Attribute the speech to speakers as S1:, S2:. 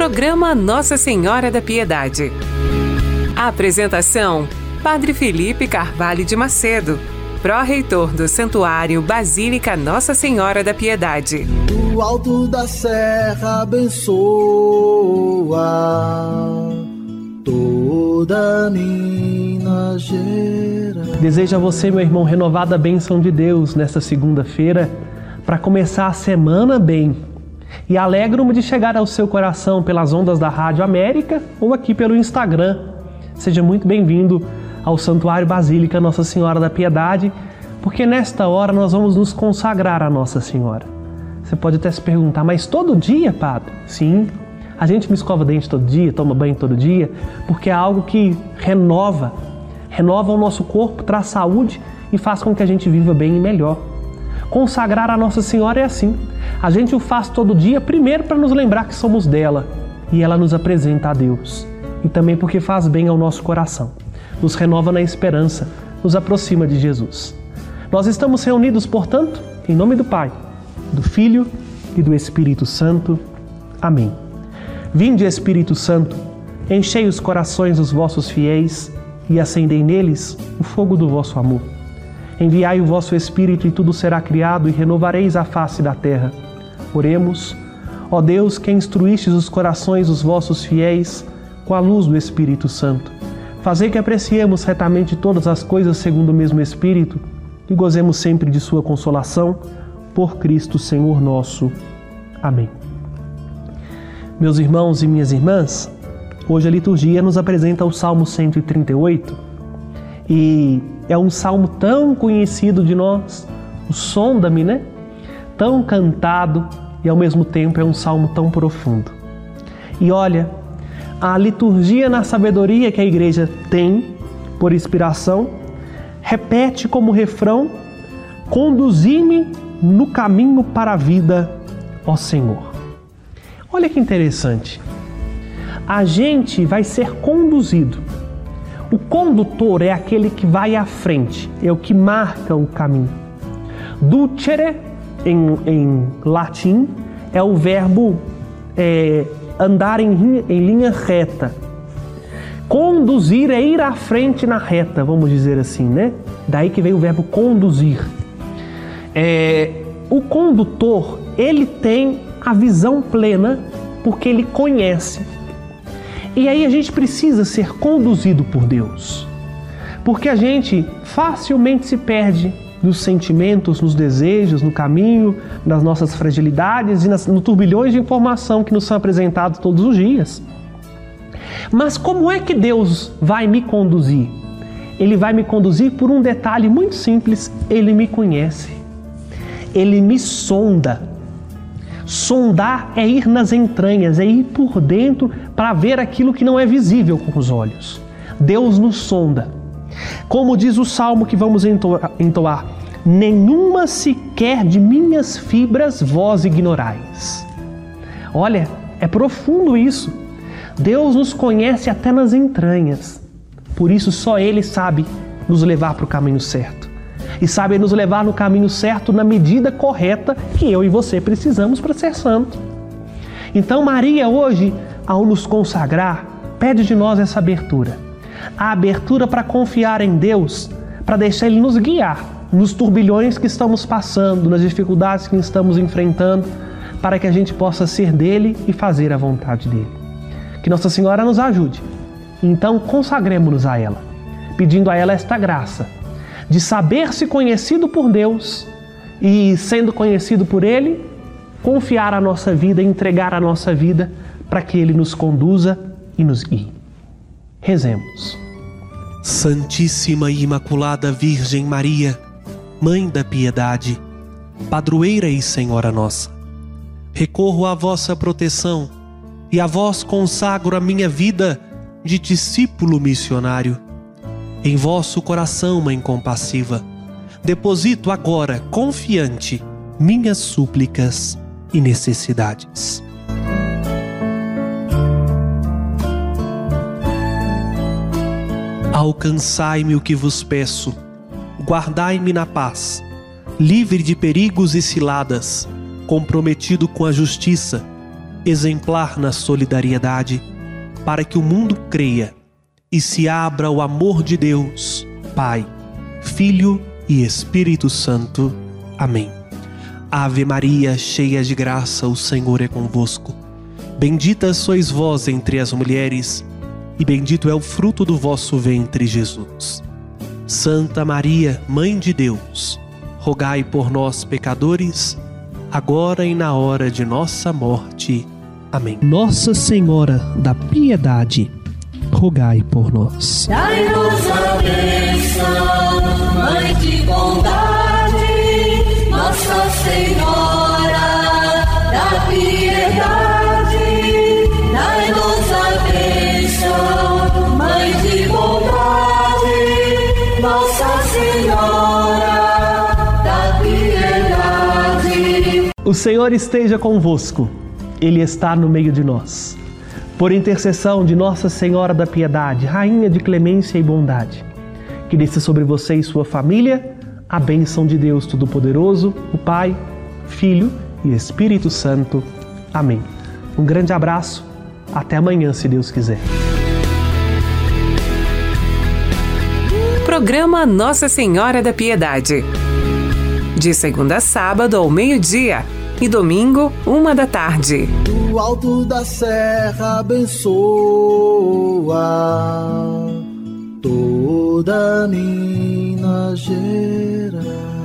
S1: Programa Nossa Senhora da Piedade. Apresentação: Padre Felipe Carvalho de Macedo, pró-reitor do Santuário Basílica Nossa Senhora da Piedade.
S2: Do alto da serra abençoa toda Minas Gerais.
S3: Desejo a você, meu irmão, renovada bênção de Deus nesta segunda-feira, para começar a semana bem. E alegro-me de chegar ao seu coração pelas ondas da Rádio América ou aqui pelo Instagram. Seja muito bem-vindo ao Santuário Basílica Nossa Senhora da Piedade, porque nesta hora nós vamos nos consagrar a Nossa Senhora. Você pode até se perguntar, mas todo dia, padre? Sim, a gente me escova dente todo dia, toma banho todo dia, porque é algo que renova o nosso corpo, traz saúde e faz com que a gente viva bem e melhor. Consagrar a Nossa Senhora é assim. A gente o faz todo dia, primeiro para nos lembrar que somos dela e ela nos apresenta a Deus. E também porque faz bem ao nosso coração, nos renova na esperança, nos aproxima de Jesus. Nós estamos reunidos, portanto, em nome do Pai, do Filho e do Espírito Santo. Amém. Vinde, Espírito Santo, enchei os corações dos vossos fiéis e acendei neles o fogo do vosso amor. Enviai o vosso Espírito e tudo será criado e renovareis a face da terra. Oremos. Ó Deus, que instruístes os corações dos vossos fiéis com a luz do Espírito Santo, fazei que apreciemos retamente todas as coisas segundo o mesmo Espírito e gozemos sempre de sua consolação, por Cristo Senhor nosso. Amém. Meus irmãos e minhas irmãs, hoje a liturgia nos apresenta o Salmo 138 e é um salmo tão conhecido de nós, o Sonda-me, né? Tão cantado e ao mesmo tempo é um salmo tão profundo. E olha, a liturgia na sabedoria que a igreja tem por inspiração repete como refrão: conduzi-me no caminho para a vida, ó Senhor. Olha que interessante. A gente vai ser conduzido. O condutor é aquele que vai à frente, é o que marca o caminho. Ducere, em latim, é o verbo andar em linha reta. Conduzir é ir à frente na reta, vamos dizer assim, né? Daí que vem o verbo conduzir. O condutor, ele tem a visão plena porque ele conhece. E aí a gente precisa ser conduzido por Deus, porque a gente facilmente se perde nos sentimentos, nos desejos, no caminho, nas nossas fragilidades e no turbilhões de informação que nos são apresentados todos os dias. Mas como é que Deus vai me conduzir? Ele vai me conduzir por um detalhe muito simples: Ele me conhece, Ele me sonda. Sondar é ir nas entranhas, é ir por dentro para ver aquilo que não é visível com os olhos. Deus nos sonda. Como diz o salmo que vamos entoar: nenhuma sequer de minhas fibras vós ignorais. Olha, é profundo isso. Deus nos conhece até nas entranhas. Por isso só Ele sabe nos levar para o caminho certo. E sabe nos levar no caminho certo na medida correta que eu e você precisamos para ser santo. Então Maria hoje, ao nos consagrar, pede de nós essa abertura. A abertura para confiar em Deus, para deixar Ele nos guiar nos turbilhões que estamos passando, nas dificuldades que estamos enfrentando, para que a gente possa ser dele e fazer a vontade dele. Que Nossa Senhora nos ajude. Então consagremos-nos a ela, pedindo a ela esta graça de saber-se conhecido por Deus e, sendo conhecido por Ele, confiar a nossa vida, entregar a nossa vida para que Ele nos conduza e nos guie. Rezemos.
S4: Santíssima e Imaculada Virgem Maria, Mãe da Piedade, Padroeira e Senhora nossa, recorro à vossa proteção e a vós consagro a minha vida de discípulo missionário. Em vosso coração, Mãe compassiva, deposito agora, confiante, minhas súplicas e necessidades. Alcançai-me o que vos peço, guardai-me na paz, livre de perigos e ciladas, comprometido com a justiça, exemplar na solidariedade, para que o mundo creia e se abra ao amor de Deus, Pai, Filho e Espírito Santo. Amém. Ave Maria, cheia de graça, o Senhor é convosco. Bendita sois vós entre as mulheres, e bendito é o fruto do vosso ventre, Jesus. Santa Maria, Mãe de Deus, rogai por nós, pecadores, agora e na hora de nossa morte. Amém.
S3: Nossa Senhora da Piedade, rogai por nós.
S5: Dai-nos a bênção, Mãe de bondade, Nossa Senhora da Piedade. Dai-nos a bênção, Mãe de bondade, Nossa Senhora da Piedade.
S3: O Senhor esteja convosco, Ele está no meio de nós. Por intercessão de Nossa Senhora da Piedade, Rainha de clemência e bondade, que desça sobre você e sua família a bênção de Deus Todo-Poderoso, o Pai, Filho e Espírito Santo. Amém. Um grande abraço, até amanhã, se Deus quiser.
S1: Programa Nossa Senhora da Piedade. De segunda a sábado ao meio-dia e domingo, 1h.
S2: Do alto da serra abençoa toda Minas Gerais.